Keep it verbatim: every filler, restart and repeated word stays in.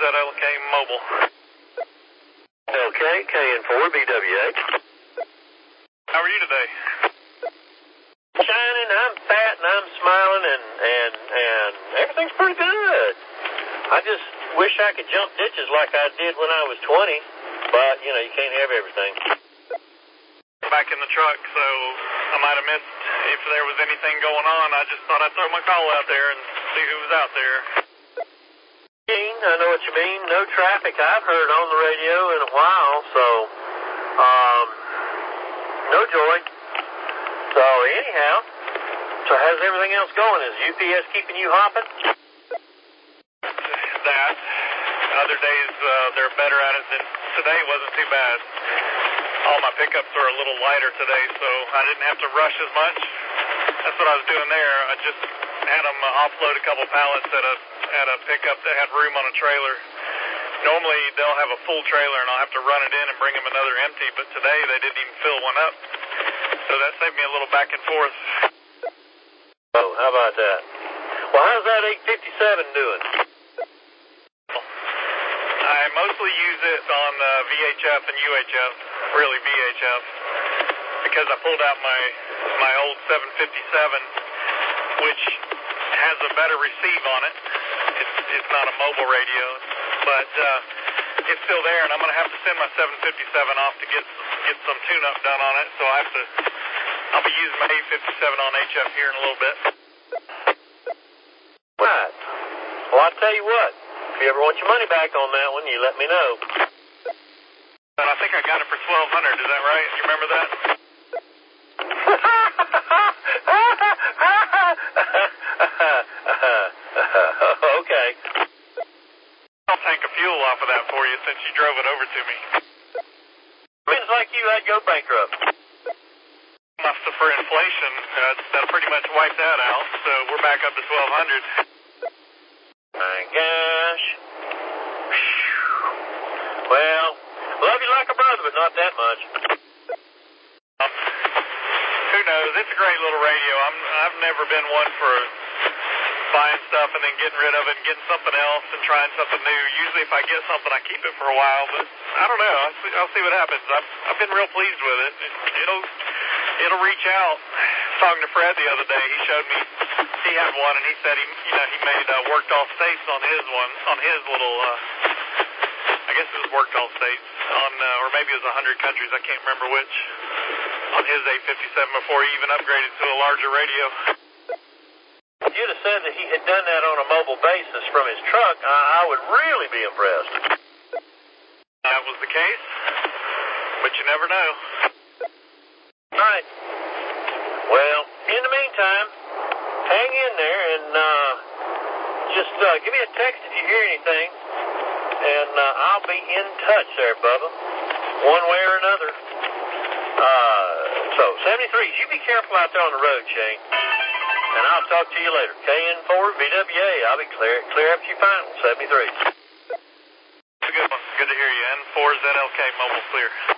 Z L K Mobile. Okay, K N four B W A. How are you today? Shining, I'm fat and I'm smiling and, and, and everything's pretty good. I just wish I could jump ditches like I did when I was twenty, but, you know, you can't have everything. Back in the truck, so I might have missed if there was anything going on. I just thought I'd throw my call out there and see who was out there. I know what you mean. No traffic I've heard on the radio in a while, so, um, no joy. So, anyhow, so how's everything else going? Is U P S keeping you hopping? That. Other days, uh, they're better at it than today. Wasn't too bad. All my pickups are a little lighter today, so I didn't have to rush as much. That's what I was doing there. I just had them uh, offload a couple pallets at a at a pickup that had room on a trailer. Normally, they'll have a full trailer, and I'll have to run it in and bring them another empty, but today they didn't even fill one up. So that saved me a little back and forth. Oh, how about that? Well, how's that eight fifty-seven doing? I mostly use it on uh, V H F and U H F, really V H F, because I pulled out my my old seven fifty-seven, which has a better receive on it. It's, it's not a mobile radio, but uh, it's still there, and I'm going to have to send my seven fifty-seven off to get get some tune-up done on it, so I have to, I'll be using my eight fifty-seven on H F here in a little bit. Right. Well, I'll tell you what. If you ever want your money back on that one, you let me know. And I think I got it for twelve hundred dollars, is that right? You remember that? Okay. I'll tank a fuel off of that for you since you drove it over to me. Means like you, I'd go bankrupt. Must have for inflation. Uh, that pretty much wiped that out, so we're back up to twelve hundred dollars. My gosh. Whew. Well, love you like a brother, but not that much. Um, who knows? It's a great little radio. I'm, I've never been one for buying stuff and then getting rid of it and getting something else and trying something new. Usually if I get something, I keep it for a while, but I don't know. I'll see, I'll see what happens. I've, I've been real pleased with it. it. It'll it'll reach out. Talking to Fred the other day, he showed me he had one, and he said he you know he made uh, worked all states on his one on his little. Uh, I guess it was worked all states on, uh, or maybe it was a hundred countries. I can't remember which. On his eight fifty-seven before he even upgraded to a larger radio. If you'd have said that he had done that on a mobile basis from his truck, I, I would really be impressed. That was the case, but you never know. Right. Well, in the meantime, hang in there and uh, just uh, give me a text if you hear anything, and uh, I'll be in touch there, Bubba, one way or another. Uh, so, seventy-threes, you be careful out there on the road, Shane, and I'll talk to you later. K N four B W A, I'll be clear, clear up to your final, seventy-three. That's a good one. Good to hear you. N four Z L K, mobile clear.